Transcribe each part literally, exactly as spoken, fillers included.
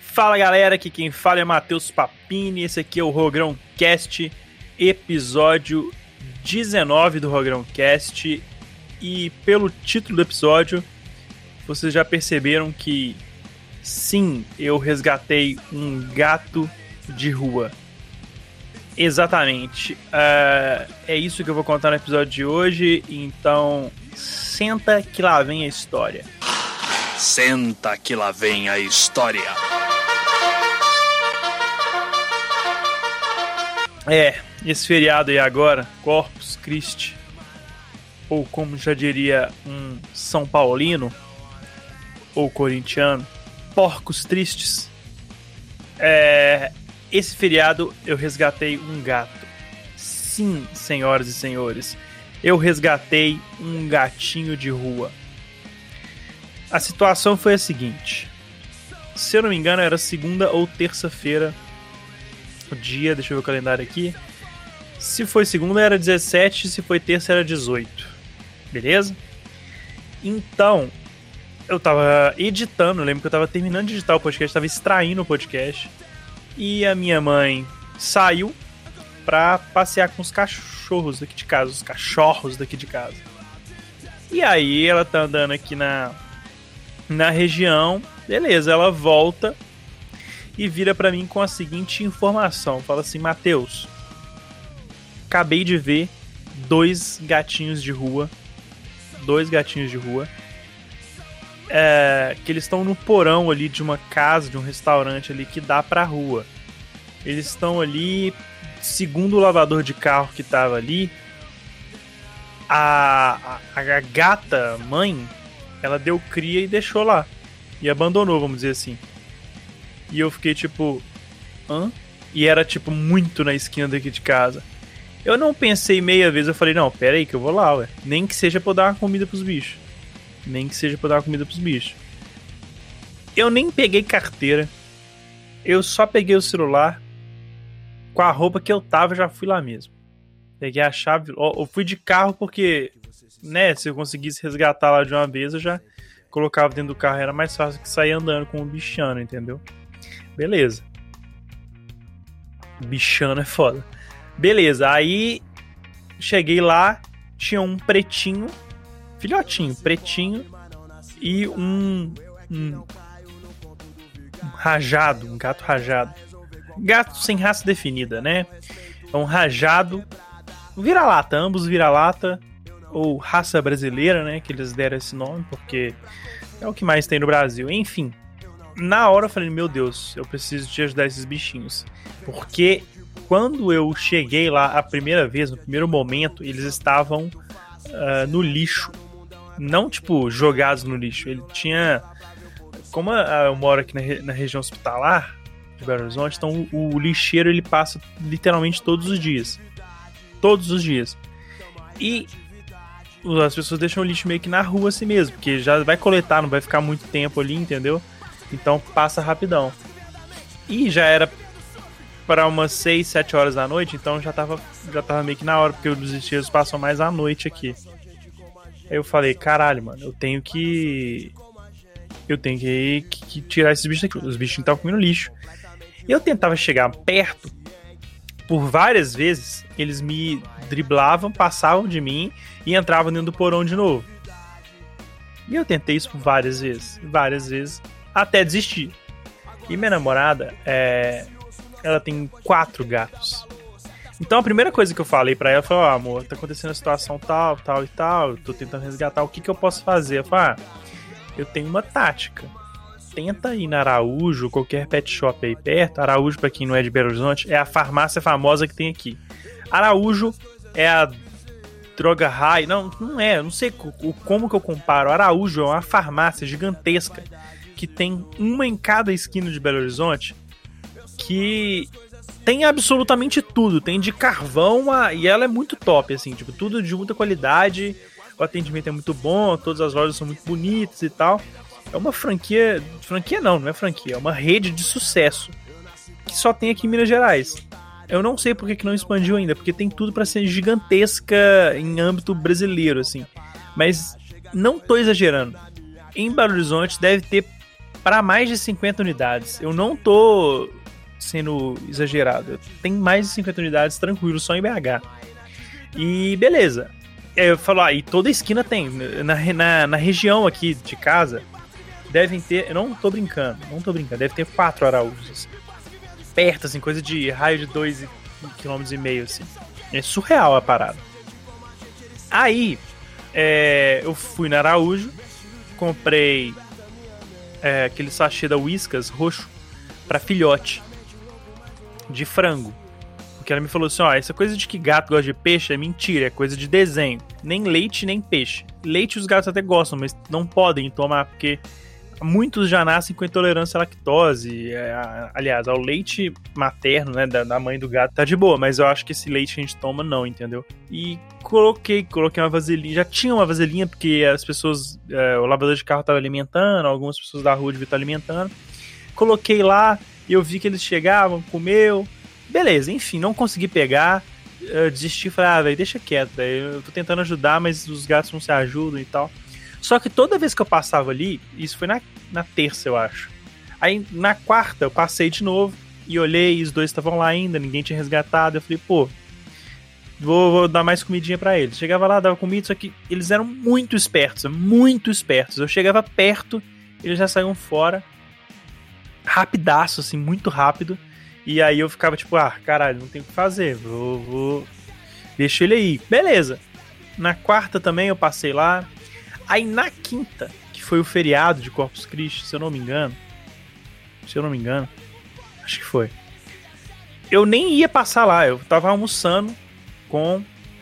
Fala galera, aqui quem fala é Matheus Papini, esse aqui é o Rogrão Cast, episódio dezenove do Rogrão Cast. E pelo título do episódio, vocês já perceberam que sim, eu resgatei um gato de rua. Exatamente, uh, é isso que eu vou contar no episódio de hoje, então senta que lá vem a história. Senta que lá vem a história. É, esse feriado aí agora, Corpus Christi, ou como já diria um São Paulino, ou corintiano, Porcos Tristes. É, esse feriado eu resgatei um gato. Sim, senhoras e senhores, eu resgatei um gatinho de rua. A situação foi a seguinte, se eu não me engano era segunda ou terça-feira, o dia, deixa eu ver o calendário aqui. Se foi segunda era dezessete, se foi terça era dezoito. Beleza? Então, eu tava editando, eu lembro que eu tava terminando de editar o podcast, tava extraindo o podcast. E a minha mãe saiu pra passear com os cachorros daqui de casa, os cachorros daqui de casa. E aí ela tá andando aqui na, na região, beleza, ela volta e vira pra mim com a seguinte informação. Fala assim, Matheus, acabei de ver dois gatinhos de rua. Dois gatinhos de rua. É, que eles estão no porão ali de uma casa, de um restaurante ali que dá pra rua. Eles estão ali, segundo o lavador de carro que tava ali, a, a, a gata mãe, ela deu cria e deixou lá. E abandonou, vamos dizer assim. E eu fiquei tipo, hã? E era tipo muito na esquina daqui de casa. Eu não pensei meia vez, eu falei, não, pera aí que eu vou lá, ué. Nem que seja pra eu dar uma comida pros bichos. Nem que seja pra eu dar uma comida pros bichos. Eu nem peguei carteira. Eu só peguei o celular. Com a roupa que eu tava, já fui lá mesmo. Peguei a chave. Eu fui de carro porque, né, se eu conseguisse resgatar lá de uma vez, eu já colocava dentro do carro. Era mais fácil que sair andando com o bichano, entendeu? Beleza. Bichano é foda. Beleza, aí cheguei lá, tinha um pretinho, filhotinho, pretinho, e um, um, um rajado, um gato rajado. Gato sem raça definida, né? É um rajado, um vira-lata, ambos vira-lata, ou raça brasileira, né? Que eles deram esse nome, porque é o que mais tem no Brasil. Enfim, na hora eu falei, meu Deus, eu preciso te ajudar esses bichinhos. Porque quando eu cheguei lá a primeira vez, no primeiro momento, eles estavam uh, no lixo. Não, tipo, jogados no lixo. Ele tinha... Como eu moro aqui na, re... na região hospitalar de Belo Horizonte, então o, o lixeiro ele passa literalmente todos os dias. Todos os dias. E as pessoas deixam o lixo meio que na rua assim mesmo, porque já vai coletar, não vai ficar muito tempo ali, entendeu? Então passa rapidão. E já era para umas seis, sete horas da noite, então já tava, já tava meio que na hora, porque os lixeiros passam mais à noite aqui. Aí eu falei, caralho, mano, eu tenho que... Eu tenho que, que, que tirar esses bichos aqui. Os bichos estavam comendo lixo. Eu tentava chegar perto, por várias vezes, eles me driblavam, passavam de mim e entravam dentro do porão de novo. E eu tentei isso por várias vezes, várias vezes, até desistir. E minha namorada, é... ela tem quatro gatos. Então a primeira coisa que eu falei pra ela foi, ó, oh, amor, tá acontecendo a situação tal, tal e tal, eu tô tentando resgatar, o que que eu posso fazer? Eu falei, ah, eu tenho uma tática. Tenta ir na Araújo, qualquer pet shop aí perto. Araújo, pra quem não é de Belo Horizonte, é a farmácia famosa que tem aqui. Araújo é a Droga High, não, não é, eu não sei como que eu comparo. Araújo é uma farmácia gigantesca que tem uma em cada esquina de Belo Horizonte, que tem absolutamente tudo, tem de carvão a... e ela é muito top, assim, tipo, tudo de muita qualidade, o atendimento é muito bom, todas as lojas são muito bonitas e tal. É uma franquia, franquia não, não é franquia, é uma rede de sucesso que só tem aqui em Minas Gerais. Eu não sei por que que não expandiu ainda, porque tem tudo pra ser gigantesca em âmbito brasileiro, assim. Mas não tô exagerando. Em Belo Horizonte deve ter para mais de cinquenta unidades. Eu não tô sendo exagerado. Tem mais de cinquenta unidades tranquilo, só em B H. E beleza. Eu falo, ah, e toda esquina tem. Na, na, na região aqui de casa, devem ter... Eu não tô brincando, não tô brincando. Deve ter quatro Araújos. Perto, assim, coisa de raio de dois vírgula cinco quilômetros, assim. É surreal a parada. Aí, é, eu fui na Araújo, comprei é, aquele sachê da Whiskas roxo pra filhote de frango. Porque ela me falou assim, ó, essa coisa de que gato gosta de peixe é mentira, é coisa de desenho. Nem leite, nem peixe. Leite os gatos até gostam, mas não podem tomar, porque muitos já nascem com intolerância à lactose. É, aliás, ao leite materno, né, da, da mãe do gato tá de boa, mas eu acho que esse leite que a gente toma não, entendeu? E coloquei, coloquei uma vasilhinha, já tinha uma vasilhinha, porque as pessoas, é, o lavador de carro tava alimentando, algumas pessoas da rua deviam estar alimentando. Coloquei lá, e eu vi que eles chegavam, comeu, beleza, enfim, não consegui pegar, eu desisti, falei, ah, velho, deixa quieto, véio, eu tô tentando ajudar, mas os gatos não se ajudam e tal. Só que toda vez que eu passava ali, isso foi na, na terça, eu acho. Aí na quarta eu passei de novo e olhei, e os dois estavam lá ainda, ninguém tinha resgatado. Eu falei, pô, vou, vou dar mais comidinha pra eles. Chegava lá, dava comida, só que eles eram muito espertos, muito espertos. Eu chegava perto, eles já saíam fora, rapidaço, assim, muito rápido. E aí eu ficava tipo, ah, caralho, não tem o que fazer, vou, vou... deixa ele aí. Beleza. Na quarta também eu passei lá. Aí na quinta, que foi o feriado de Corpus Christi, se eu não me engano, se eu não me engano, acho que foi, eu nem ia passar lá, eu tava almoçando com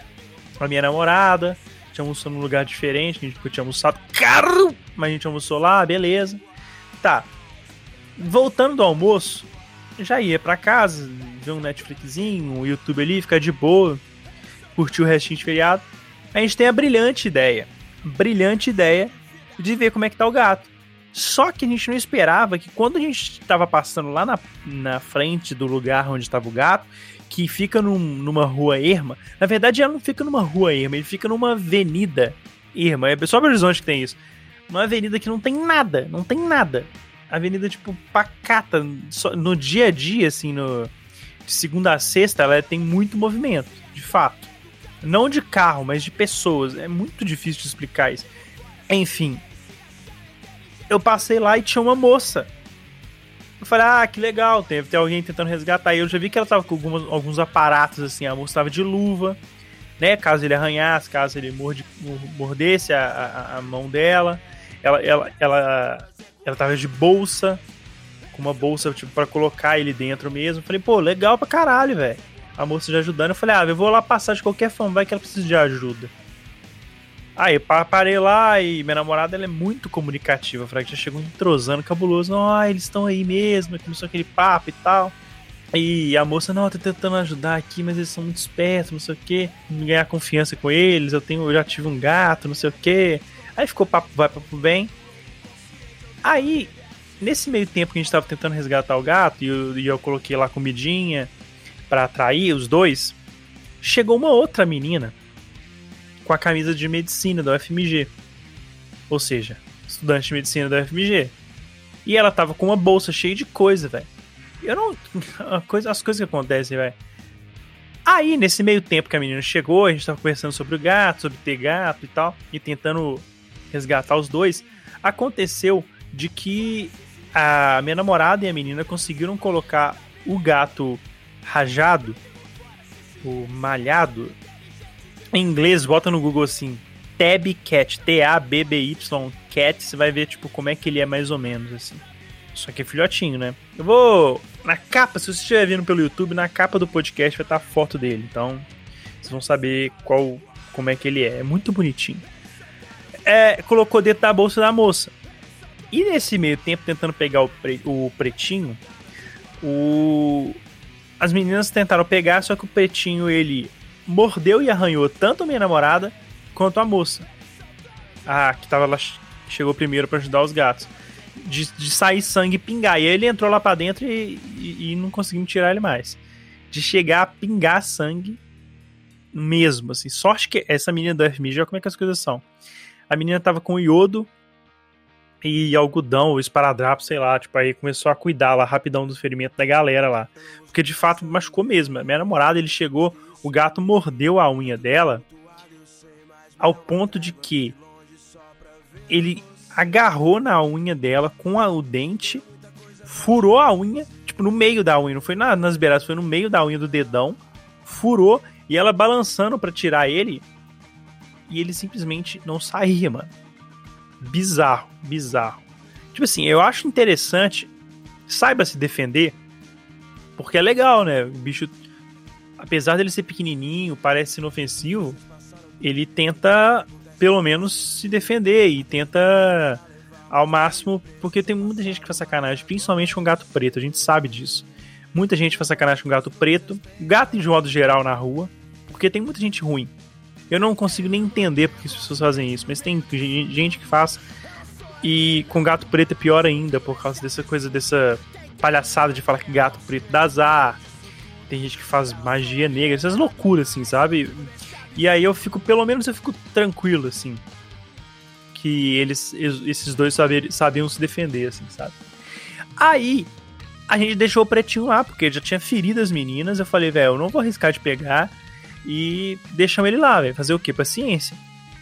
a minha namorada, tinha almoçado num lugar diferente, a gente tinha almoçado caro, mas a gente almoçou lá, beleza. Tá, voltando do almoço, já ia pra casa, ver um Netflixzinho, um YouTube ali, ficar de boa, curtir o restinho de feriado. A gente tem a brilhante ideia, brilhante ideia de ver como é que tá o gato. Só que a gente não esperava que quando a gente tava passando lá na, na frente do lugar onde tava o gato, que fica num, numa rua erma, na verdade ela não fica numa rua erma, ele fica numa avenida erma, é só Belo Horizonte que tem isso, uma avenida que não tem nada, não tem nada, avenida tipo pacata, só, no dia a dia, assim, no, de segunda a sexta, ela tem muito movimento, de fato. Não de carro, mas de pessoas. É muito difícil de explicar isso. Enfim. Eu passei lá e tinha uma moça. Eu falei, ah, que legal. Deve ter alguém tentando resgatar. E eu já vi que ela tava com algumas, alguns aparatos, assim. A moça tava de luva, né? Caso ele arranhasse, caso ele morde, mordesse a, a, a mão dela. Ela, ela, ela, ela tava de bolsa. Com uma bolsa, tipo, pra colocar ele dentro mesmo. Eu falei, pô, legal pra caralho, velho. A moça já ajudando, eu falei, ah, eu vou lá passar de qualquer forma, vai que ela precisa de ajuda. Aí, parei lá e minha namorada, ela é muito comunicativa, falei que já chegou entrosando, cabuloso, ah, eles estão aí mesmo, começou aquele papo e tal. E a moça, não, eu tô tentando ajudar aqui, mas eles são muito espertos, não sei o que, ganhar confiança com eles, eu, tenho, eu já tive um gato, não sei o que. Aí ficou papo, vai papo bem. Aí, nesse meio tempo que a gente tava tentando resgatar o gato, e eu, e eu coloquei lá comidinha pra atrair os dois, chegou uma outra menina com a camisa de medicina da U F M G, ou seja, estudante de medicina da U F M G, e ela tava com uma bolsa cheia de coisa, velho. Eu não... Coisa, as coisas que acontecem, velho. Aí, nesse meio tempo que a menina chegou, a gente tava conversando sobre o gato, sobre ter gato e tal, e tentando resgatar os dois, aconteceu de que a minha namorada e a menina conseguiram colocar o gato rajado, o malhado, em inglês, bota no Google assim, Tabby Cat, T A B B Y, Cat, você vai ver tipo como é que ele é mais ou menos assim. Só que é filhotinho, né? Eu vou, na capa, se você estiver vendo pelo YouTube, na capa do podcast vai estar a foto dele, então vocês vão saber qual, como é que ele é, é muito bonitinho. É, colocou dentro da bolsa da moça. E nesse meio tempo, tentando pegar o, pre, o pretinho, o... as meninas tentaram pegar, só que o pretinho, ele mordeu e arranhou tanto a minha namorada quanto a moça. A que tava lá, chegou primeiro pra ajudar os gatos. De, de sair sangue e pingar. E aí ele entrou lá pra dentro e, e, e não conseguimos tirar ele mais. De chegar a pingar sangue mesmo, assim. Sorte que essa menina da U F M G, olha como é que as coisas são. A menina tava com iodo e algodão, ou esparadrapo, sei lá, tipo, aí começou a cuidar lá rapidão do ferimento da galera lá, porque de fato machucou mesmo. Minha namorada, ele chegou, o gato mordeu a unha dela, ao ponto de que ele agarrou na unha dela com a, o dente, furou a unha, tipo, no meio da unha, não foi na, nas beiradas, foi no meio da unha do dedão, furou, e ela balançando pra tirar ele, e ele simplesmente não saía, mano. Bizarro, bizarro. Tipo assim, eu acho interessante, saiba se defender, porque é legal, né? O bicho, apesar dele ser pequenininho, parece inofensivo, ele tenta, pelo menos, se defender e tenta ao máximo, porque tem muita gente que faz sacanagem, principalmente com gato preto, a gente sabe disso. Muita gente faz sacanagem com gato preto, gato de modo geral na rua, porque tem muita gente ruim. Eu não consigo nem entender porque as pessoas fazem isso, mas tem gente que faz. E com gato preto é pior ainda, por causa dessa coisa, dessa palhaçada de falar que gato preto dá azar. Tem gente que faz magia negra, essas loucuras, assim, sabe? E aí eu fico, pelo menos eu fico tranquilo, assim, que eles, esses dois saber, sabiam se defender, assim, sabe? Aí a gente deixou o pretinho lá, porque já tinha ferido as meninas. Eu falei, velho, eu não vou arriscar de pegar. E deixam ele lá, velho. Fazer o quê? Paciência.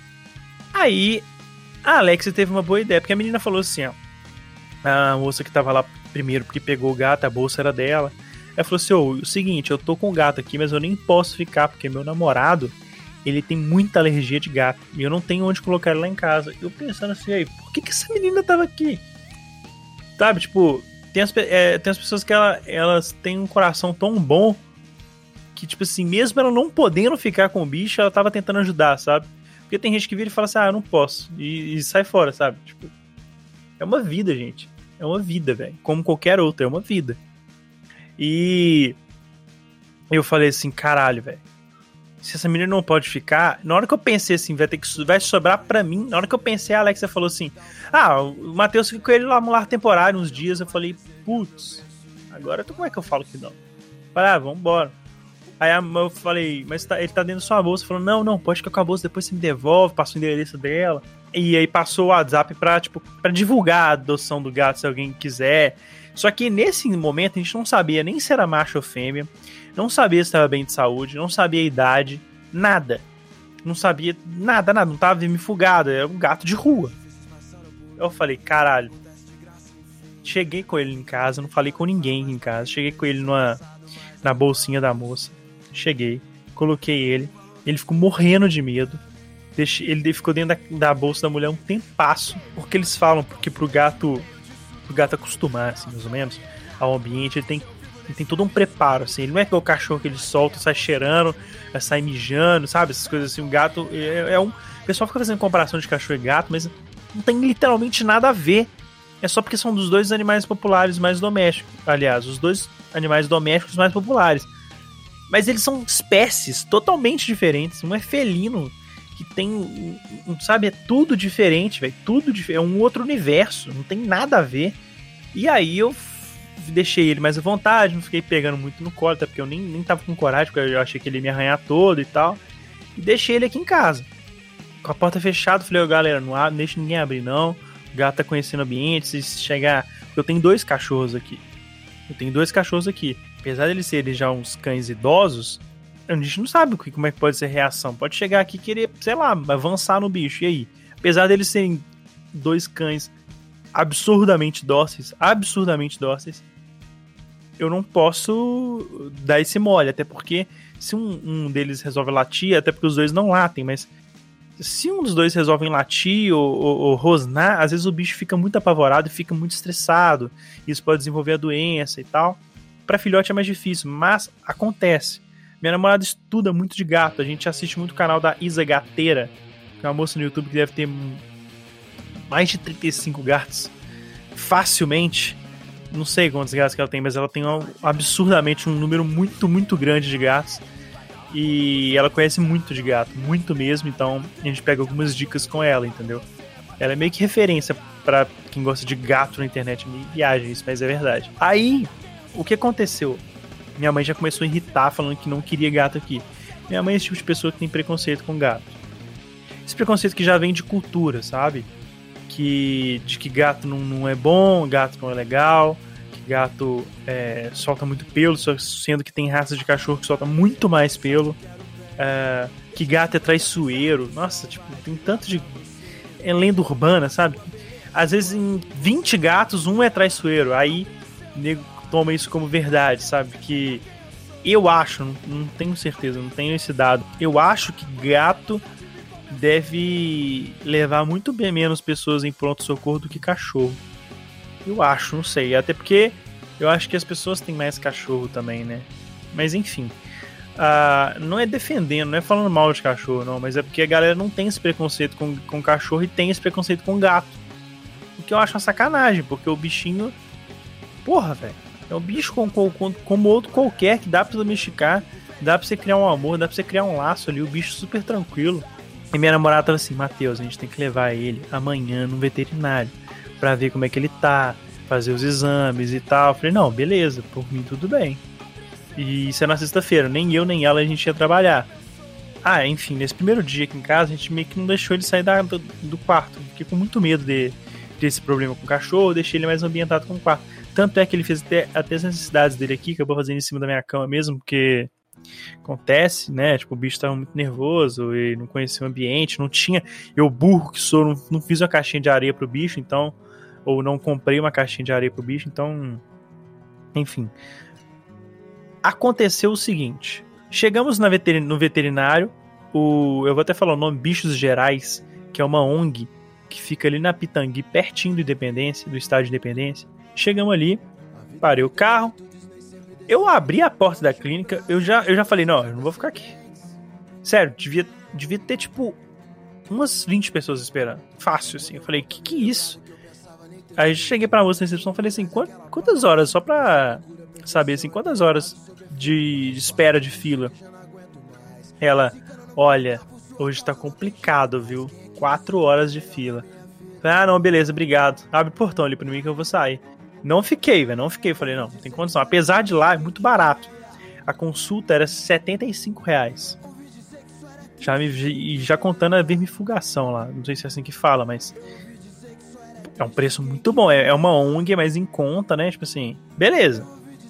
Aí a Alexia teve uma boa ideia, porque a menina falou assim, ó, a moça que tava lá primeiro, porque pegou o gato, a bolsa era dela. Ela falou assim, ô, oh, o seguinte, eu tô com o gato aqui, mas eu nem posso ficar, porque meu namorado, ele tem muita alergia de gato, e eu não tenho onde colocar ele lá em casa. Eu pensando assim, aí, por que que essa menina tava aqui? Sabe, tipo, tem as, é, tem as pessoas que ela, elas têm um coração tão bom, que, tipo assim, mesmo ela não podendo ficar com o bicho, ela tava tentando ajudar, sabe? Porque tem gente que vira e fala assim, ah, eu não posso, e, e sai fora, sabe? Tipo, é uma vida, gente. É uma vida, velho. Como qualquer outra, é uma vida. E eu falei assim, caralho, velho. Se essa menina não pode ficar... Na hora que eu pensei assim, vai ter que vai sobrar pra mim. Na hora que eu pensei, a Alexia falou assim, ah, o Matheus fica com ele lá no lar temporário uns dias. Eu falei, putz, agora como é que eu falo que não? Eu falei, ah, vambora. Aí eu falei, mas tá, ele tá dentro da sua bolsa. Falou, não, não, pode ficar com a bolsa, depois você me devolve, passa o endereço dela. E aí passou o WhatsApp pra, tipo, pra divulgar a adoção do gato, se alguém quiser. Só que nesse momento a gente não sabia nem se era macho ou fêmea, não sabia se estava bem de saúde, não sabia a idade, nada. Não sabia nada, nada, não tava vermifugado, era um gato de rua. Eu falei, caralho. Cheguei com ele em casa, não falei com ninguém em casa, cheguei com ele numa, na bolsinha da moça. Cheguei, coloquei ele, ele ficou morrendo de medo. Deixei, ele ficou dentro da, da bolsa da mulher um tempasso, porque eles falam que pro gato, pro gato acostumar, assim, mais ou menos, ao ambiente, ele tem, ele tem todo um preparo, assim, ele não é igual o cachorro que ele solta, sai cheirando, sai mijando, sabe, essas coisas assim, o gato é, é um... O pessoal fica fazendo comparação de cachorro e gato, mas não tem literalmente nada a ver, é só porque são dos dois animais populares mais domésticos, aliás, os dois animais domésticos mais populares. Mas eles são espécies totalmente diferentes. Um é felino, que tem, um, sabe, é tudo diferente, velho. Tudo diferente, é um outro universo, não tem nada a ver. E aí eu deixei ele mais à vontade, não fiquei pegando muito no colo, até porque eu nem, nem tava com coragem, porque eu achei que ele ia me arranhar todo e tal. E deixei ele aqui em casa, com a porta fechada. Falei, ó, galera, não, abre, não deixa ninguém abrir não. O gato tá conhecendo o ambiente, se chegar... Eu tenho dois cachorros aqui. Eu tenho dois cachorros aqui. Apesar de eles serem já uns cães idosos, a gente não sabe como é que pode ser a reação. Pode chegar aqui e querer, sei lá, avançar no bicho. E aí? Apesar deles serem dois cães absurdamente dóceis, absurdamente dóceis, eu não posso dar esse mole. Até porque se um, um deles resolve latir, até porque os dois não latem, mas se um dos dois resolve latir ou, ou, ou rosnar, às vezes o bicho fica muito apavorado e fica muito estressado. Isso pode desenvolver a doença e tal. Pra filhote é mais difícil, mas acontece. Minha namorada estuda muito de gato. A gente assiste muito o canal da Isa Gateira, que é uma moça no YouTube que deve ter mais de trinta e cinco gatos. Facilmente. Não sei quantos gatos que ela tem, mas ela tem um, absurdamente um número muito, muito grande de gatos. E ela conhece muito de gato, muito mesmo. Então a gente pega algumas dicas com ela, entendeu? Ela é meio que referência pra quem gosta de gato na internet. Meio viagem isso, mas é verdade. Aí... O que aconteceu? Minha mãe já começou a irritar, falando que não queria gato aqui. Minha mãe é esse tipo de pessoa que tem preconceito com gato. Esse preconceito que já vem de cultura, sabe? que, de que gato não, não é bom, gato não é legal, que gato é, solta muito pelo, sendo que tem raças de cachorro que solta muito mais pelo, é, que gato é traiçoeiro. Nossa, tipo, tem tanto de... É lenda urbana, sabe? Às vezes em vinte gatos, um é traiçoeiro. Aí o nego toma isso como verdade, sabe? Que eu acho, não, não tenho certeza, não tenho esse dado. Eu acho que gato deve levar muito bem menos pessoas em pronto-socorro do que cachorro. Eu acho, não sei. Até porque eu acho que as pessoas têm mais cachorro também, né? Mas enfim. Uh, não é defendendo, não é falando mal de cachorro, não. Mas é porque a galera não tem esse preconceito com, com cachorro e tem esse preconceito com gato. O que eu acho uma sacanagem, porque o bichinho... Porra, velho. É um bicho como, como, como outro qualquer que dá pra domesticar. Dá pra você criar um amor, dá pra você criar um laço ali. O bicho super tranquilo. E minha namorada tava assim: Matheus, a gente tem que levar ele amanhã no veterinário pra ver como é que ele tá, fazer os exames e tal. Eu falei: não, beleza, por mim tudo bem. E isso é na sexta-feira, nem eu nem ela a gente ia trabalhar. Ah, enfim, nesse primeiro dia aqui em casa a gente meio que não deixou ele sair da, do, do quarto. Fiquei com muito medo de, desse problema com o cachorro, deixei ele mais ambientado com o quarto. Tanto é que ele fez até, até as necessidades dele aqui, acabou fazendo em cima da minha cama mesmo, porque acontece, né? Tipo, o bicho tava muito nervoso e não conhecia o ambiente, não tinha. Eu, burro que sou, não, não fiz uma caixinha de areia pro bicho, então. Ou não comprei uma caixinha de areia pro bicho, então. Enfim. Aconteceu o seguinte: chegamos na veterin- no veterinário, o, eu vou até falar o nome, Bichos Gerais, que é uma O N G que fica ali na Pitangui, pertinho do Independência, do estádio de Independência. Chegamos ali, parei o carro. Eu abri a porta da clínica, eu já, eu já falei: não, eu não vou ficar aqui. Sério, devia, devia ter tipo umas vinte pessoas esperando. Fácil, assim. Eu falei: que que é isso? Aí eu cheguei pra moça na recepção e falei assim: quantas horas? Só pra saber, assim, quantas horas de, de espera de fila? Ela: olha, hoje tá complicado, viu? Quatro horas de fila. Ah, não, beleza, obrigado. Abre o portão ali pra mim que eu vou sair. Não fiquei, velho, não fiquei. Falei: não, não tem condição. Apesar de lá, é muito barato. A consulta era setenta e cinco reais. Já, me, já contando a vermifugação lá. Não sei se é assim que fala, mas... é um preço muito bom. É, é uma O N G, mas em conta, né? Tipo assim, beleza.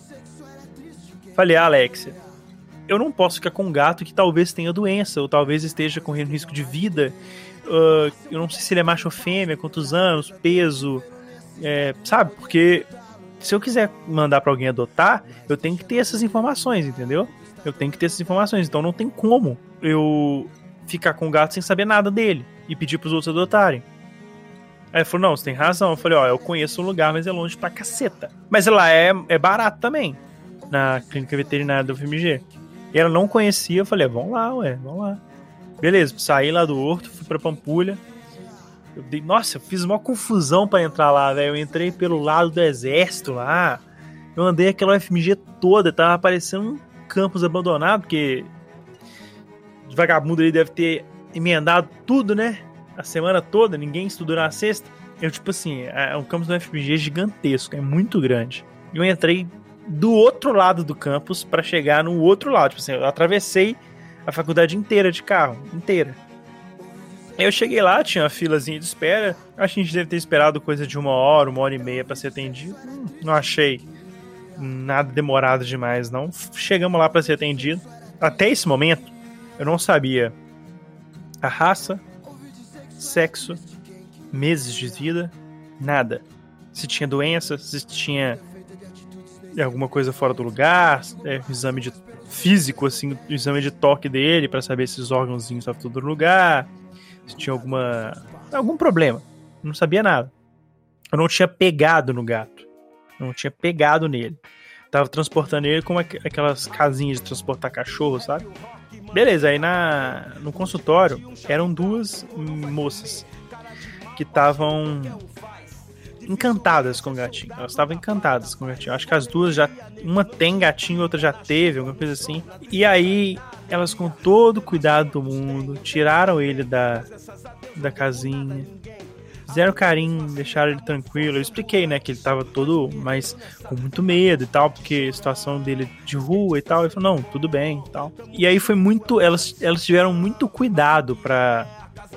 Falei: ah, Alexia, eu não posso ficar com um gato que talvez tenha doença, ou talvez esteja correndo risco de vida. Uh, eu não sei se ele é macho ou fêmea, quantos anos, peso... É, sabe, porque se eu quiser mandar pra alguém adotar, eu tenho que ter essas informações, entendeu? Eu tenho que ter essas informações, então não tem como eu ficar com o gato sem saber nada dele e pedir pros outros adotarem. Aí ele falou: não, você tem razão. Eu falei: ó, eu conheço um lugar, mas é longe pra caceta. Mas lá é, é barato também, na clínica veterinária do F M G. E ela não conhecia, eu falei: vamos lá, ué, vamos lá. Beleza, saí lá do Horto, fui pra Pampulha. Eu dei, nossa, eu fiz uma confusão pra entrar lá, velho. Eu entrei pelo lado do exército lá. Eu andei aquela U F M G toda. Tava parecendo um campus abandonado, porque o vagabundo ali deve ter emendado tudo, né? A semana toda, ninguém estudou na sexta. Eu, tipo assim, é um campus do U F M G gigantesco, é muito grande. Eu entrei do outro lado do campus pra chegar no outro lado. Tipo assim, eu atravessei a faculdade inteira de carro, inteira. Eu cheguei lá, tinha uma filazinha de espera. Acho que a gente deve ter esperado coisa de uma hora, uma hora e meia pra ser atendido. Hum, não achei nada demorado demais, não. Chegamos lá pra ser atendido. Até esse momento, eu não sabia a raça, sexo, meses de vida, nada. Se tinha doença, se tinha alguma coisa fora do lugar, é, exame de físico, assim, o exame de toque dele pra saber se os órgãozinhos estavam tudo no lugar. Se tinha alguma algum problema. Não sabia nada. Eu não tinha pegado no gato. Eu não tinha pegado nele. Tava transportando ele como aquelas casinhas de transportar cachorro, sabe? Beleza, aí na, no consultório eram duas moças que estavam encantadas com o gatinho. Elas estavam encantadas com o gatinho. Acho que as duas já... uma tem gatinho, outra já teve, alguma coisa assim. E aí... elas, com todo o cuidado do mundo, tiraram ele da, da casinha, fizeram carinho, deixaram ele tranquilo. Eu expliquei, né, que ele tava todo, mas com muito medo e tal, porque a situação dele de rua e tal. Ele falou: não, tudo bem e tal. E aí foi muito, elas, elas tiveram muito cuidado pra,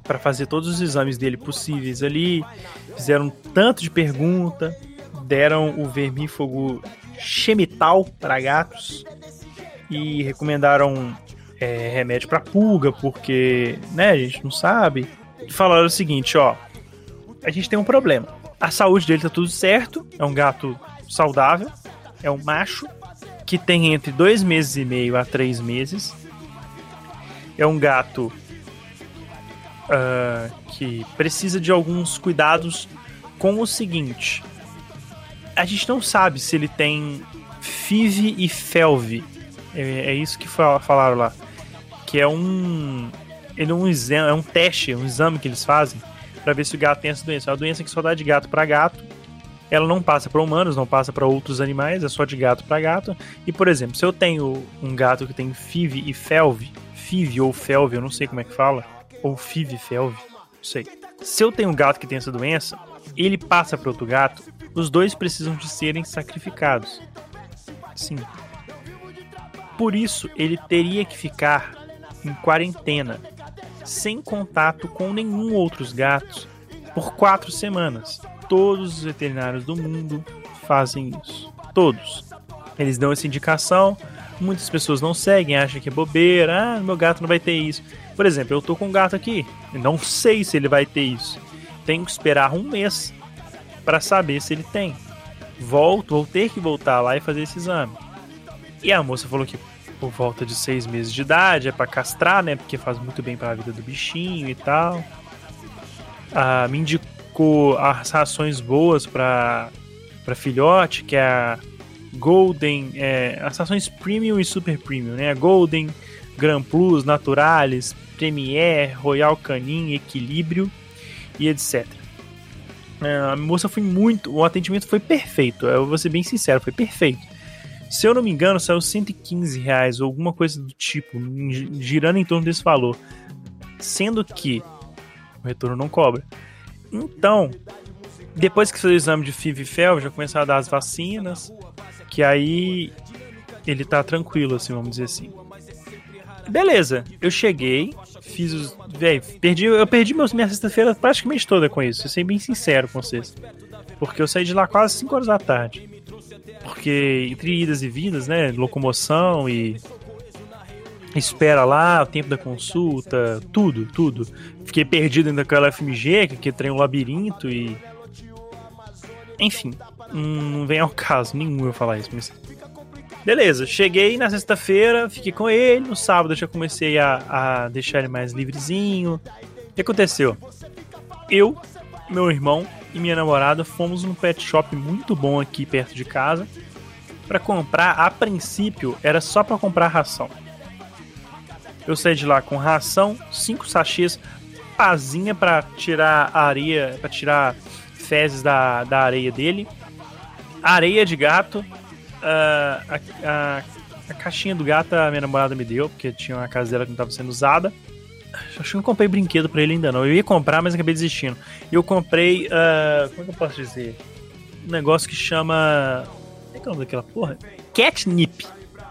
para fazer todos os exames dele possíveis ali, fizeram tanto de pergunta, deram o vermífugo Chemital para gatos e recomendaram é, remédio para pulga, porque, né, a gente não sabe. Falaram o seguinte, ó, a gente tem um problema. A saúde dele tá tudo certo, é um gato saudável, é um macho que tem entre dois meses e meio a três meses. É um gato uh, que precisa de alguns cuidados com o seguinte. A gente não sabe se ele tem F I V e F E L V. É, é isso que falaram lá. Que é um... Ele é um exame, é um teste, um exame que eles fazem para ver se o gato tem essa doença. É uma doença que só dá de gato para gato. Ela não passa para humanos, não passa para outros animais, é só de gato para gato. E, por exemplo, se eu tenho um gato que tem F I V e F E L V, F I V ou F E L V, eu não sei como é que fala, ou F I V e F E L V, não sei. Se eu tenho um gato que tem essa doença, ele passa para outro gato, os dois precisam de serem sacrificados. Sim. Por isso, ele teria que ficar em quarentena, sem contato com nenhum outros gatos, por quatro semanas. Todos os veterinários do mundo fazem isso. Todos. Eles dão essa indicação, muitas pessoas não seguem, acham que é bobeira, ah, meu gato não vai ter isso. Por exemplo, eu tô com um gato aqui, não sei se ele vai ter isso. Tenho que esperar um mês para saber se ele tem. Volto, vou ter que voltar lá e fazer esse exame. E a moça falou que por volta de seis meses de idade é para castrar, né? Porque faz muito bem para a vida do bichinho e tal. Ah, me indicou as rações boas para para filhote, que é a Golden, é, as rações Premium e Super Premium, né? A Golden, Gran Plus, Naturalis, Premier, Royal Canin, Equilíbrio e etcétera. A moça foi muito... O atendimento foi perfeito. Eu vou ser bem sincero, foi perfeito. Se eu não me engano, saiu cento e quinze reais ou alguma coisa do tipo, girando em torno desse valor. Sendo que o retorno não cobra. Então, depois que fez o exame de F I V e F E L V, já começaram a dar as vacinas, que aí ele tá tranquilo, assim, vamos dizer assim. Beleza, eu cheguei, fiz os... Véi, perdi, eu perdi meus, minha sexta-feira praticamente toda com isso, eu ser bem sincero com vocês. Porque eu saí de lá quase cinco horas da tarde. Porque entre idas e vindas, né, locomoção e espera lá, o tempo da consulta, tudo, tudo. Fiquei perdido dentro daquela F M G, que tem um labirinto e... Enfim, não vem ao caso nenhum eu falar isso, mas... Beleza, cheguei na sexta-feira, fiquei com ele, no sábado eu já comecei a, a deixar ele mais livrezinho. O que aconteceu? Eu, meu irmão e minha namorada fomos num pet shop muito bom aqui perto de casa para comprar, a princípio, era só para comprar ração. Eu saí de lá com ração, cinco sachês, pazinha para tirar a areia, para tirar fezes da, da areia dele, areia de gato. Uh, a, a, a caixinha do gato a minha namorada me deu, porque tinha uma casa dela que não estava sendo usada. Acho que não comprei brinquedo pra ele ainda não. Eu ia comprar, mas acabei desistindo. Eu comprei, uh, como é que eu posso dizer? Um negócio que chama... Como é que é o nome daquela porra? Catnip.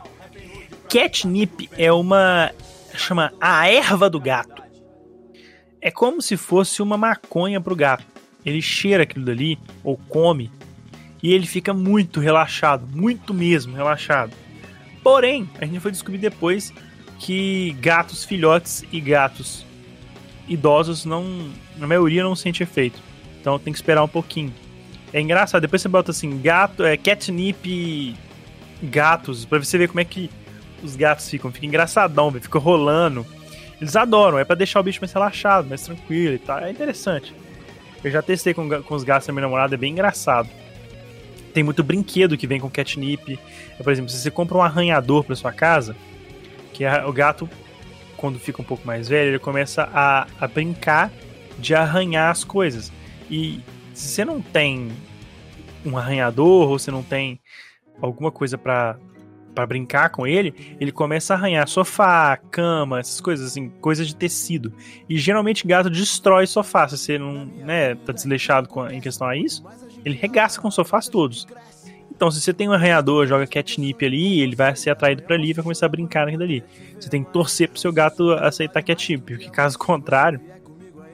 Catnip é uma... Chama a erva do gato. É como se fosse uma maconha pro gato. Ele cheira aquilo dali, ou come, e ele fica muito relaxado, muito mesmo relaxado. Porém, a gente foi descobrir depois que gatos filhotes e gatos idosos, não, na maioria, não sente efeito. Então tem que esperar um pouquinho. É engraçado, depois você bota assim, gato, é, catnip gatos, pra você ver como é que os gatos ficam. Fica engraçadão, fica rolando. Eles adoram, é pra deixar o bicho mais relaxado, mais tranquilo e tal. É interessante. Eu já testei com, com os gatos da minha namorada, é bem engraçado. Tem muito brinquedo que vem com catnip. Por exemplo, se você compra um arranhador para sua casa, que é, o gato, quando fica um pouco mais velho, ele começa a, a brincar de arranhar as coisas. E se você não tem um arranhador, ou você não tem alguma coisa para para brincar com ele, ele começa a arranhar sofá, cama, essas coisas assim, coisas de tecido. E geralmente gato destrói sofá. Se você não, né, tá desleixado com, em questão a isso, ele regaça com os sofás todos. Então, se você tem um arranhador, joga catnip ali, ele vai ser atraído para ali e vai começar a brincar naquilo ali. Você tem que torcer pro seu gato aceitar catnip, porque caso contrário,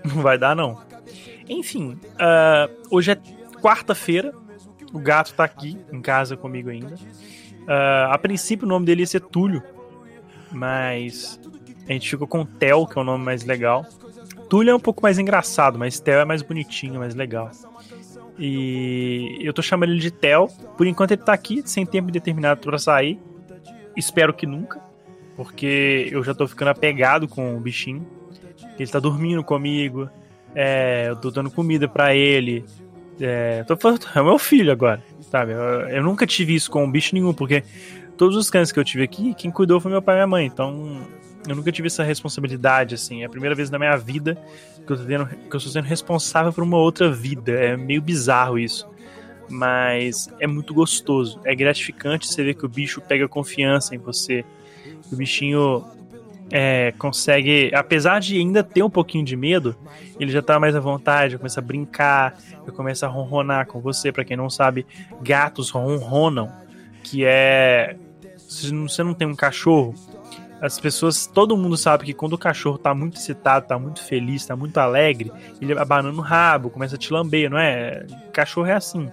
Não vai dar, não. Enfim, uh, hoje é quarta-feira. O gato tá aqui em casa comigo ainda. Uh, a princípio o nome dele ia ser Túlio, mas a gente ficou com Theo, que é o nome mais legal. Túlio é um pouco mais engraçado, mas Theo é mais bonitinho, mais legal. E eu tô chamando ele de Theo. Por enquanto ele tá aqui, sem tempo determinado pra sair. Espero que nunca, porque eu já tô ficando apegado com o bichinho. Ele tá dormindo comigo, é, eu tô dando comida pra ele. É, tô falando, é o meu filho agora, sabe? Eu, eu nunca tive isso com bicho nenhum, porque todos os cães que eu tive aqui, quem cuidou foi meu pai e minha mãe. Então eu nunca tive essa responsabilidade, assim. É a primeira vez na minha vida que eu tô, tendo, que eu tô sendo responsável por uma outra vida. É meio bizarro isso, mas é muito gostoso. É gratificante você ver que o bicho pega confiança em você. O bichinho é, consegue, apesar de ainda ter um pouquinho de medo, ele já tá mais à vontade, começa a brincar, começa a ronronar com você. Pra quem não sabe, gatos ronronam, que é, se você não tem um cachorro, as pessoas, todo mundo sabe que quando o cachorro tá muito excitado, tá muito feliz, tá muito alegre, ele abanando o rabo, começa a te lamber, não é? O cachorro é assim.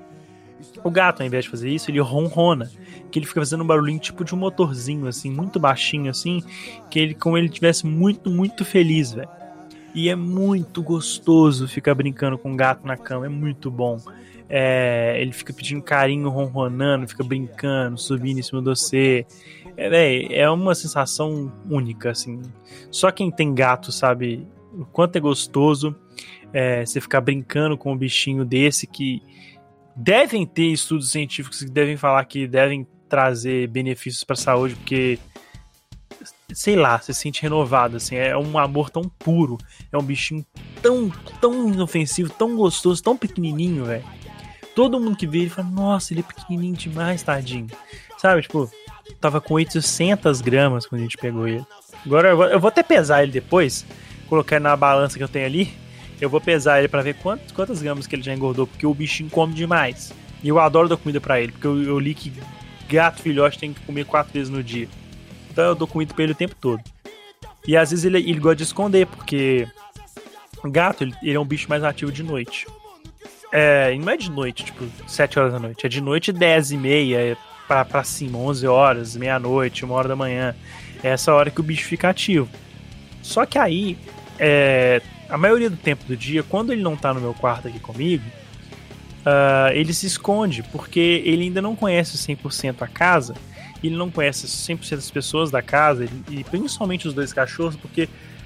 O gato, ao invés de fazer isso, ele ronrona, que ele fica fazendo um barulhinho tipo de um motorzinho, assim, muito baixinho, assim, que ele, como ele estivesse muito, muito feliz, velho. E é muito gostoso ficar brincando com o gato na cama, é muito bom. É, ele fica pedindo carinho, ronronando, fica brincando, subindo em cima de você. É, véio, é uma sensação única, assim. Só quem tem gato sabe o quanto é gostoso é, você ficar brincando com um bichinho desse, que devem ter estudos científicos que devem falar que devem trazer benefícios para a saúde, porque, sei lá, você se sente renovado, assim, é um amor tão puro, é um bichinho tão, tão inofensivo, tão gostoso, tão pequenininho, velho. Todo mundo que vê ele fala, nossa, ele é pequenininho demais, tadinho. Sabe, tipo, tava com oitocentas gramas quando a gente pegou ele. Agora eu vou, eu vou até pesar ele depois, colocar ele na balança que eu tenho ali. Eu vou pesar ele pra ver quantas, quantas gramas que ele já engordou, porque o bichinho come demais. E eu adoro dar comida pra ele, porque eu, eu li que gato filhote tem que comer quatro vezes no dia. Então eu dou comida pra ele o tempo todo. E às vezes ele, ele gosta de esconder, porque o gato ele, ele é um bicho mais ativo de noite. É, não é de noite, tipo, sete horas da noite. É de noite dez e meia pra, pra cima, onze horas, meia-noite, uma hora da manhã. É essa hora que o bicho fica ativo. Só que aí, é, a maioria do tempo do dia, quando ele não tá no meu quarto aqui comigo, uh, ele se esconde, porque ele ainda não conhece cem por cento a casa, ele não conhece cem por cento das pessoas da casa, e principalmente os dois cachorros, porque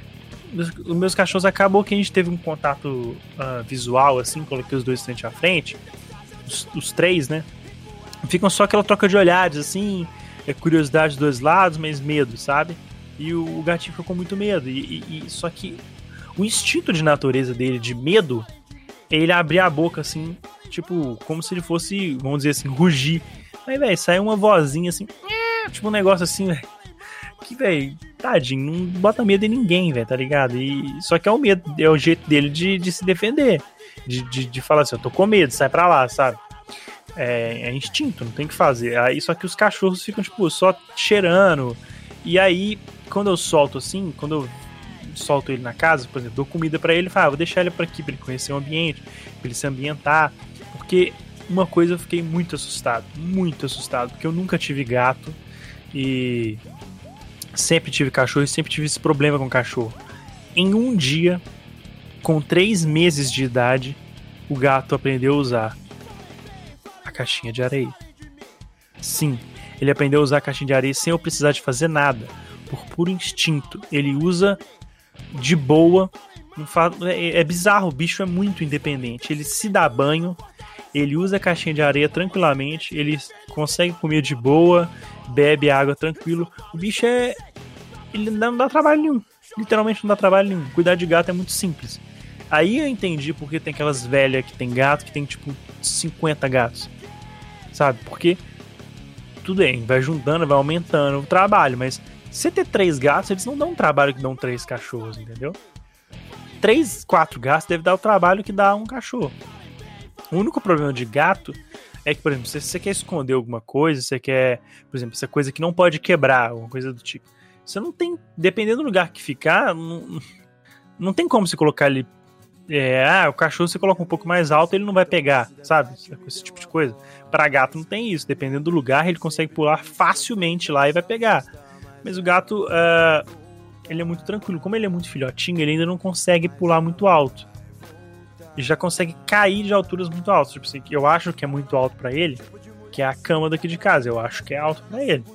os meus cachorros acabou que a gente teve um contato uh, visual, assim, coloquei os dois frente a frente, os, os três, né? Ficam só aquela troca de olhares, assim, é curiosidade dos dois lados, mas medo, sabe? E o, o gatinho ficou com muito medo, e, e, e só que o instinto de natureza dele, de medo, é ele abrir a boca, assim, tipo, como se ele fosse, vamos dizer assim, rugir. Aí, velho, sai uma vozinha, assim, tipo um negócio assim, velho, que, velho, tadinho, não bota medo em ninguém, velho, tá ligado? E, só que é o medo, é o jeito dele de, de se defender, de, de, de falar assim, eu tô com medo, sai pra lá, sabe? É, é instinto, não tem o que fazer. Aí, só que os cachorros ficam, tipo, só cheirando. E aí, quando eu solto assim, quando eu solto ele na casa, por exemplo, dou comida pra ele, falo, ah, vou deixar ele por aqui pra ele conhecer o ambiente, pra ele se ambientar. Porque uma coisa eu fiquei muito assustado, muito assustado, porque eu nunca tive gato e sempre tive cachorro e sempre tive esse problema com cachorro. Em um dia, com três meses de idade, o gato aprendeu a usar a caixinha de areia. Sim, ele aprendeu a usar a caixinha de areia sem eu precisar de fazer nada, por puro instinto. Ele usa de boa, não faz, é, é bizarro, o bicho é muito independente. Ele se dá banho, ele usa a caixinha de areia tranquilamente, ele consegue comer de boa, bebe água tranquilo. O bicho é... ele não dá trabalho nenhum, literalmente não dá trabalho nenhum. Cuidar de gato é muito simples. Aí eu entendi porque tem aquelas velhas que tem gato, que tem tipo cinquenta gatos, sabe? Porque tudo bem, vai juntando, vai aumentando o trabalho, mas se você ter três gatos, eles não dão um trabalho que dão três cachorros, entendeu? Três, quatro gatos deve dar o trabalho que dá um cachorro. O único problema de gato é que, por exemplo, se você quer esconder alguma coisa, você quer, por exemplo, essa coisa que não pode quebrar, alguma coisa do tipo, você não tem, dependendo do lugar que ficar, não, Não tem como você colocar ele... É, ah, o cachorro você coloca um pouco mais alto, ele não vai pegar, sabe? Esse tipo de coisa. Para gato não tem isso. Dependendo do lugar, ele consegue pular facilmente lá e vai pegar. Mas o gato, uh, ele é muito tranquilo. Como ele é muito filhotinho, ele ainda não consegue pular muito alto. Ele já consegue cair de alturas muito altas. Tipo assim, eu acho que é muito alto para ele, que é a cama daqui de casa. Eu acho que é alto para ele.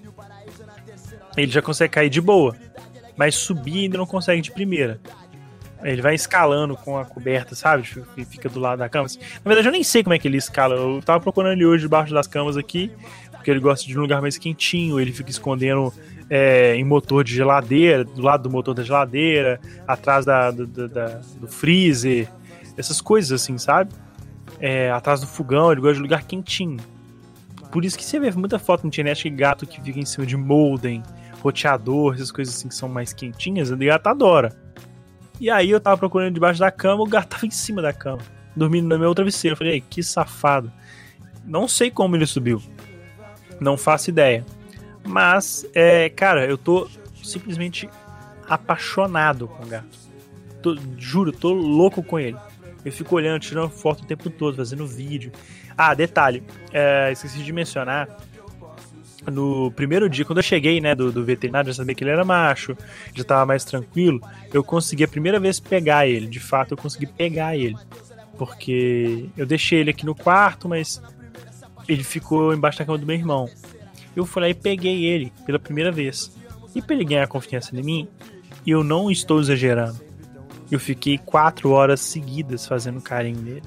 Ele já consegue cair de boa. Mas subir ainda não consegue de primeira. Ele vai escalando com a coberta, sabe? Fica do lado da cama. Na verdade, eu nem sei como é que ele escala. Eu tava procurando ele hoje debaixo das camas aqui, porque ele gosta de um lugar mais quentinho. Ele fica escondendo é, em motor de geladeira, do lado do motor da geladeira, atrás da, do, da, do freezer, essas coisas assim, sabe? É, atrás do fogão, ele gosta de lugar quentinho. Por isso que você vê muita foto na internet de gato que fica em cima de molden, roteador, essas coisas assim que são mais quentinhas. O gato adora. E aí eu tava procurando debaixo da cama, o gato tava em cima da cama, dormindo no meu travesseiro. Eu falei, ei, que safado. Não sei como ele subiu. Não faço ideia. Mas, é, cara, eu tô simplesmente apaixonado com o gato. Tô, juro, tô louco com ele. Eu fico olhando, tirando foto o tempo todo, fazendo vídeo. Ah, detalhe, é, esqueci de mencionar. No primeiro dia, quando eu cheguei, né, do, do veterinário, já sabia que ele era macho, já tava mais tranquilo, eu consegui a primeira vez pegar ele, de fato eu consegui pegar ele, porque eu deixei ele aqui no quarto, mas ele ficou embaixo da cama do meu irmão. Eu fui lá e peguei ele pela primeira vez, e pra ele ganhar confiança em mim, eu não estou exagerando, eu fiquei quatro horas seguidas fazendo carinho nele.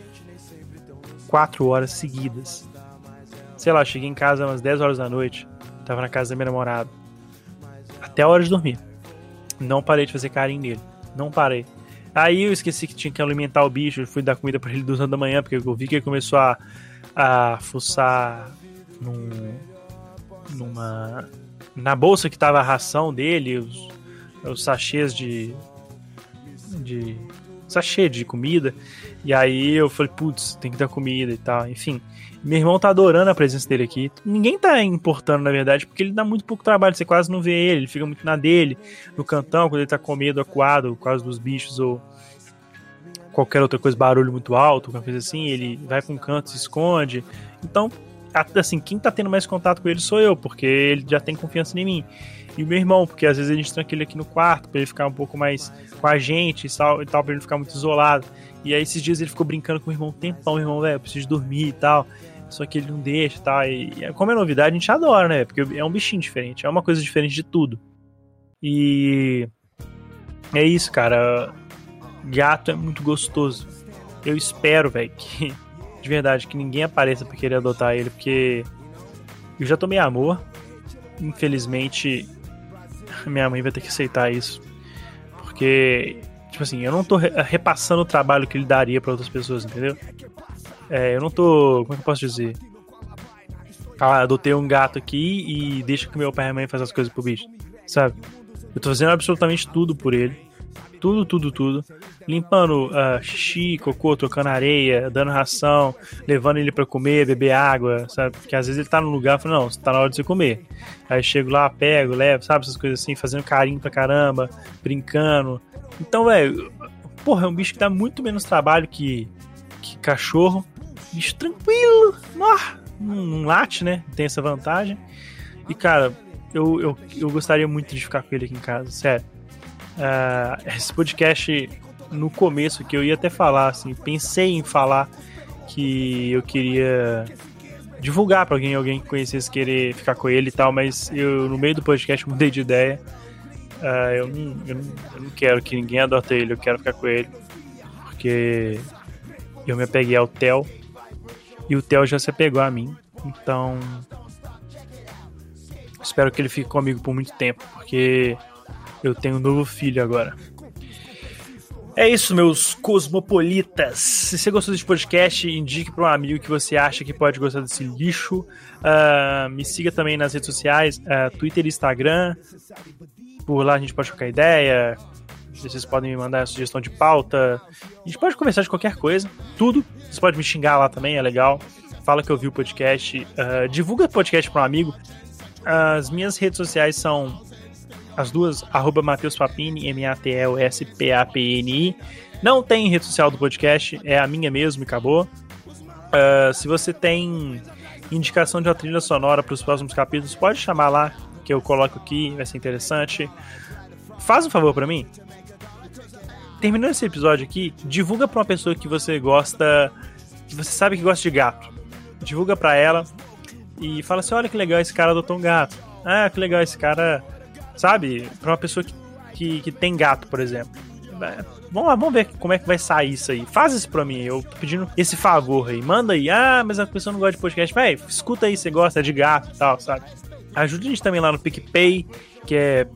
Quatro horas seguidas. Sei lá, cheguei em casa umas dez horas da noite, tava na casa da minha namorada, até a hora de dormir. Não parei de fazer carinho nele, não parei. Aí eu esqueci que tinha que alimentar o bicho, eu fui dar comida pra ele duas horas da manhã, porque eu vi que ele começou a, a fuçar num, numa, na bolsa que tava a ração dele, os, os sachês de, de sachê de comida, e aí eu falei, putz, tem que dar comida e tal, enfim. Meu irmão tá adorando a presença dele aqui. Ninguém tá importando, na verdade, porque ele dá muito pouco trabalho. Você quase não vê ele. Ele fica muito na dele, no cantão, quando ele tá com medo, acuado, por causa dos bichos ou qualquer outra coisa, barulho muito alto, qualquer coisa assim. Ele vai pra um canto, se esconde. Então, assim, quem tá tendo mais contato com ele sou eu, porque ele já tem confiança em mim. E o meu irmão, porque às vezes a gente tranca ele aqui no quarto, pra ele ficar um pouco mais com a gente e tal, e tal, pra ele não ficar muito isolado. E aí esses dias ele ficou brincando com o irmão um tempão. O irmão, velho, eu preciso dormir e tal. Só que ele não deixa, tá? E, e como é novidade, a gente adora, né? Porque é um bichinho diferente, é uma coisa diferente de tudo. E é isso, cara. Gato é muito gostoso. Eu espero, velho, que de verdade, que ninguém apareça pra querer adotar ele, porque eu já tomei amor. Infelizmente, minha mãe vai ter que aceitar isso. Porque, tipo assim, eu não tô repassando o trabalho que ele daria pra outras pessoas, entendeu? É, eu não tô... Como é que eu posso dizer? Ah, adotei um gato aqui e deixa que meu pai e a mãe façam as coisas pro bicho, sabe? Eu tô fazendo absolutamente tudo por ele. Tudo, tudo, tudo. Limpando uh, xixi, cocô, trocando areia, dando ração, levando ele pra comer, beber água, sabe? Porque às vezes ele tá num lugar e fala, não, tá na hora de você comer. Aí eu chego lá, pego, levo, sabe? Essas coisas assim, fazendo carinho pra caramba, brincando. Então, velho, porra, é um bicho que dá muito menos trabalho que, que cachorro. Bicho tranquilo, não, não late, né? Tem essa vantagem. E, cara, eu, eu, eu gostaria muito de ficar com ele aqui em casa, sério. Uh, esse podcast, no começo, que eu ia até falar, assim, pensei em falar que eu queria divulgar pra alguém, alguém que conhecesse querer ficar com ele e tal, mas eu, no meio do podcast, mudei de ideia. Uh, eu, não, eu, não, eu não quero que ninguém adote ele, eu quero ficar com ele, porque eu me apeguei ao Theo e o Theo já se apegou a mim, então espero que ele fique comigo por muito tempo, porque eu tenho um novo filho agora. É isso, meus cosmopolitas. Se você gostou desse podcast, indique para um amigo que você acha que pode gostar desse lixo. Uh, me siga também nas redes sociais, uh, Twitter e Instagram. Por lá a gente pode trocar ideia. Vocês podem me mandar sugestão de pauta. A gente pode conversar de qualquer coisa. Tudo. Você pode me xingar lá também, é legal. Fala que eu vi o podcast. Uh, divulga o podcast para um amigo. As minhas redes sociais são as duas, arroba Matheus Papini, M A T E O S P A P N I. Não tem rede social do podcast, é a minha mesmo e acabou. Uh, se você tem indicação de uma trilha sonora para os próximos capítulos, pode chamar lá, que eu coloco aqui, vai ser interessante. Faz um favor para mim. Terminando esse episódio aqui, divulga para uma pessoa que você gosta, que você sabe que gosta de gato. Divulga para ela e fala assim, olha que legal, esse cara adotou um gato. Ah, que legal, esse cara... Sabe? Para uma pessoa que, que, que tem gato, por exemplo. Vamos lá, vamos ver como é que vai sair isso aí. Faz isso pra mim, eu tô pedindo esse favor aí. Manda aí, ah, mas a pessoa não gosta de podcast. Véi, escuta aí, você gosta de gato e tal, sabe? Ajuda a gente também lá no PicPay, que é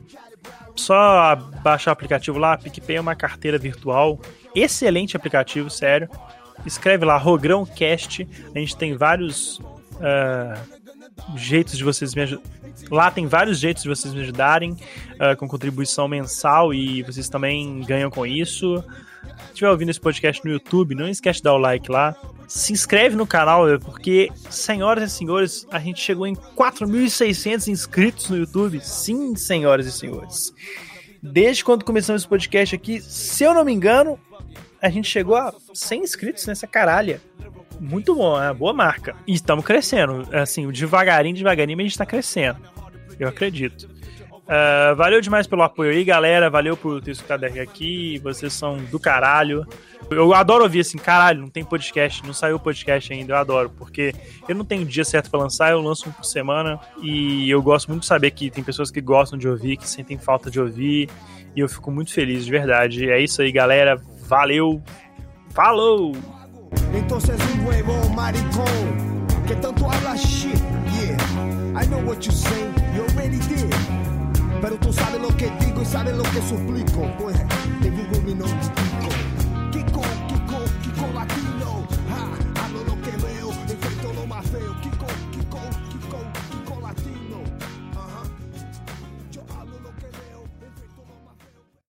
só baixar o aplicativo lá. PicPay é uma carteira virtual. Excelente aplicativo, sério. Escreve lá, RogrãoCast. A gente tem vários uh, jeitos de vocês me ajudarem. Lá tem vários jeitos de vocês me ajudarem, uh, com contribuição mensal, e vocês também ganham com isso. Se estiver ouvindo esse podcast no YouTube, não esquece de dar o like lá. Se inscreve no canal, porque, senhoras e senhores, a gente chegou em quatro mil e seiscentos inscritos no YouTube. Sim, senhoras e senhores. Desde quando começamos esse podcast aqui, se eu não me engano, a gente chegou a cem inscritos nessa caralha. Muito bom, é uma boa marca. E estamos crescendo. Assim, devagarinho, devagarinho, mas a gente tá crescendo. Eu acredito. Uh, valeu demais pelo apoio aí, galera. Valeu por ter escutado aqui. Vocês são do caralho. Eu adoro ouvir assim, caralho, não tem podcast, não saiu podcast ainda. Eu adoro, porque eu não tenho dia certo pra lançar, eu lanço um por semana. E eu gosto muito de saber que tem pessoas que gostam de ouvir, que sentem falta de ouvir. E eu fico muito feliz, de verdade. É isso aí, galera. Valeu. Falou! Entonces un nuevo maricón que tanto habla shit, yeah. I know what you say, you already did. Pero tú sabes lo que digo y sabes lo que suplico. Pues, te digo mi nombre.